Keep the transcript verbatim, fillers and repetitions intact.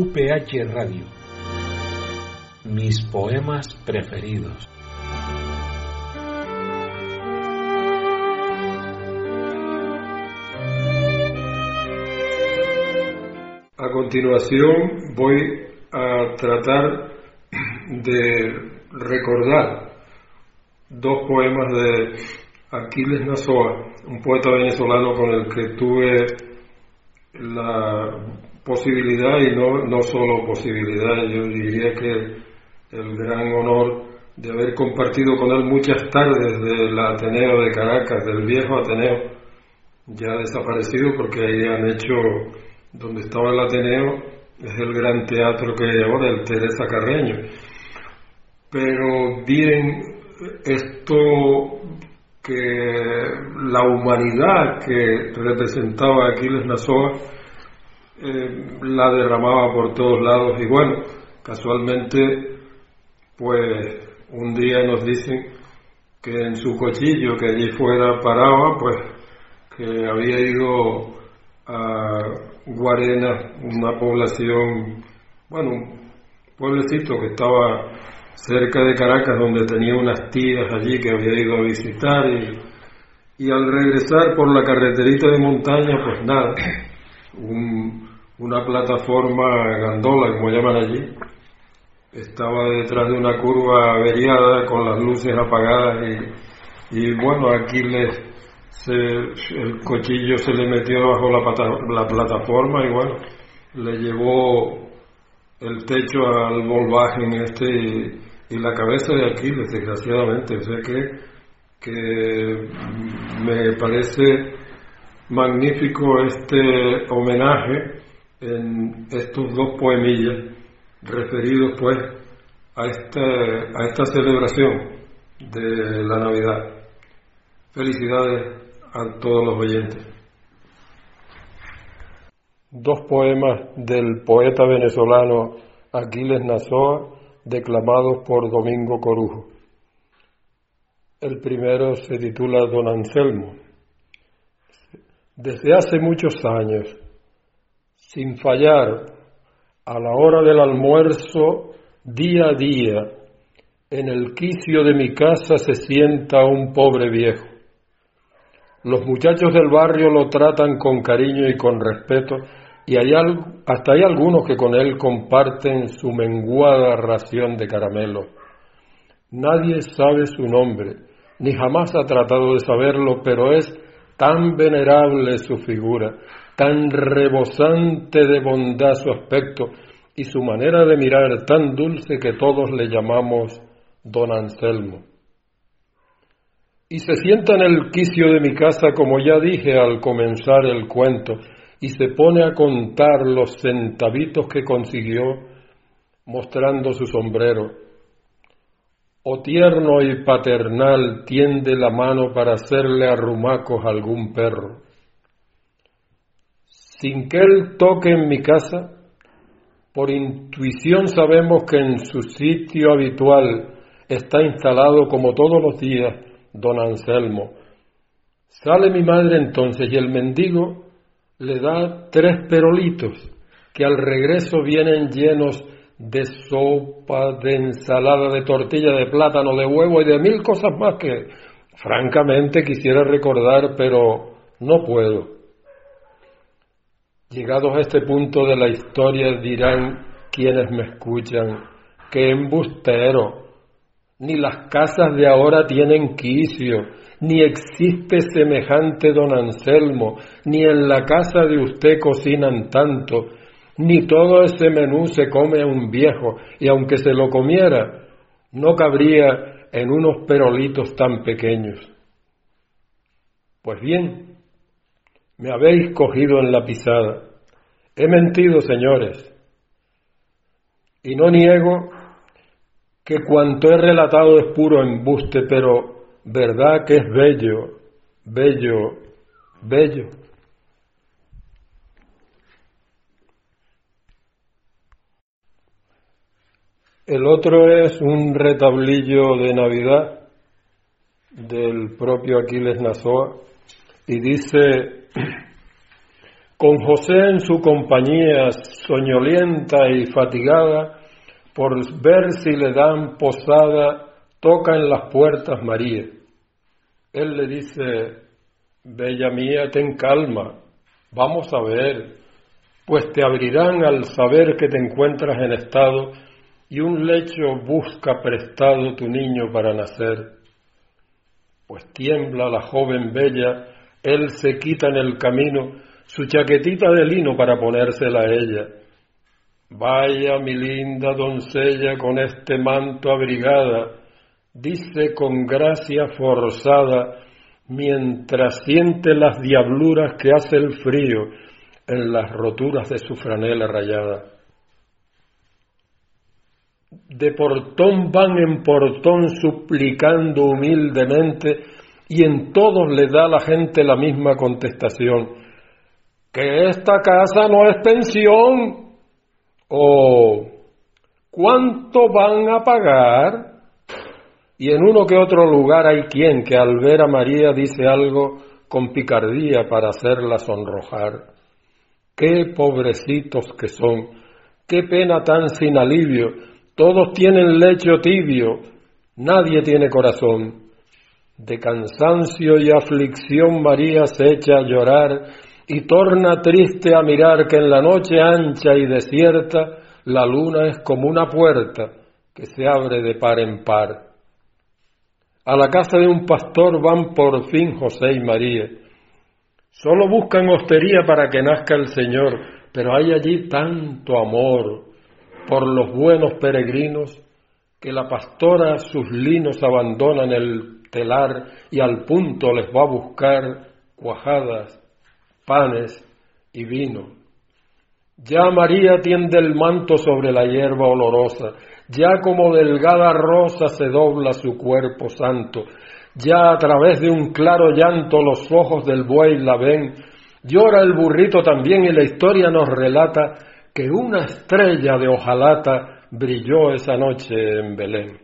U P H Radio. Mis poemas preferidos. A continuación voy a tratar de recordar dos poemas de Aquiles Nazoa, un poeta venezolano con el que tuve la posibilidad, y no, no solo posibilidad, yo diría que el gran honor de haber compartido con él muchas tardes del Ateneo de Caracas, del viejo Ateneo, ya desaparecido porque ahí han hecho, donde estaba el Ateneo, es el gran teatro que hay ahora, el Teresa Carreño. Pero bien, esto que la humanidad que representaba Aquiles Nazoa eh, la derramaba por todos lados, y bueno, casualmente pues un día nos dicen que en su cochillo que allí fuera paraba, pues que había ido a Guarena, una población, bueno, un pueblecito que estaba cerca de Caracas, donde tenía unas tías allí que había ido a visitar, y, y al regresar por la carreterita de montaña, pues nada, un, una plataforma gandola, como llaman allí, estaba detrás de una curva averiada con las luces apagadas, y, y bueno, Aquiles se, el cochillo se le metió bajo la, pata, la plataforma, y bueno, le llevó el techo al Volkswagen este y, y la cabeza de Aquiles, desgraciadamente. O sea que, que me parece magnífico este homenaje en estos dos poemillas referidos pues a esta, a esta celebración de la Navidad. Felicidades a todos los oyentes. Dos poemas del poeta venezolano Aquiles Nazoa, declamados por Domingo Corujo. El primero se titula Don Anselmo. Desde hace muchos años, sin fallar, a la hora del almuerzo, día a día, en el quicio de mi casa se sienta un pobre viejo. Los muchachos del barrio lo tratan con cariño y con respeto, y hay algo, hasta hay algunos que con él comparten su menguada ración de caramelo. Nadie sabe su nombre, ni jamás ha tratado de saberlo, pero es tan venerable su figura, tan rebosante de bondad su aspecto, y su manera de mirar tan dulce que todos le llamamos Don Anselmo. Y se sienta en el quicio de mi casa, como ya dije al comenzar el cuento, y se pone a contar los centavitos que consiguió, mostrando su sombrero. O tierno y paternal tiende la mano para hacerle arrumacos a algún perro. Sin que él toque en mi casa, por intuición sabemos que en su sitio habitual está instalado como todos los días Don Anselmo. Sale mi madre entonces y el mendigo le da tres perolitos que al regreso vienen llenos de sopa, de ensalada, de tortilla, de plátano, de huevo y de mil cosas más que francamente quisiera recordar, pero no puedo. Llegados a este punto de la historia dirán quienes me escuchan, ¡qué embustero! Ni las casas de ahora tienen quicio, ni existe semejante Don Anselmo, ni en la casa de usted cocinan tanto, ni todo ese menú se come a un viejo, y aunque se lo comiera, no cabría en unos perolitos tan pequeños. Pues bien, me habéis cogido en la pisada. He mentido, señores, y no niego que cuanto he relatado es puro embuste, pero verdad que es bello, bello, bello. El otro es un retablillo de Navidad del propio Aquiles Nazoa, y dice: Con José en su compañía, soñolienta y fatigada, por ver si le dan posada, toca en las puertas María. Él le dice: bella mía, ten calma, vamos a ver, pues te abrirán al saber que te encuentras en estado y un lecho busca prestado tu niño para nacer. Pues tiembla la joven bella, él se quita en el camino su chaquetita de lino para ponérsela a ella. Vaya mi linda doncella con este manto abrigada, dice con gracia forzada, mientras siente las diabluras que hace el frío en las roturas de su franela rayada. De portón van en portón suplicando humildemente, y en todos le da la gente la misma contestación: que esta casa no es pensión, o ¿cuánto van a pagar? Y en uno que otro lugar hay quien que al ver a María dice algo con picardía para hacerla sonrojar. ¡Qué pobrecitos que son! ¡Qué pena tan sin alivio! Todos tienen lecho tibio, nadie tiene corazón. De cansancio y aflicción María se echa a llorar y torna triste a mirar que en la noche ancha y desierta la luna es como una puerta que se abre de par en par. A la casa de un pastor van por fin José y María. Solo buscan hostería para que nazca el Señor, pero hay allí tanto amor por los buenos peregrinos que la pastora sus linos abandona en el telar y al punto les va a buscar cuajadas, panes y vino. Ya María tiende el manto sobre la hierba olorosa, ya como delgada rosa se dobla su cuerpo santo, ya a través de un claro llanto los ojos del buey la ven, llora el burrito también y la historia nos relata que una estrella de hojalata brilló esa noche en Belén.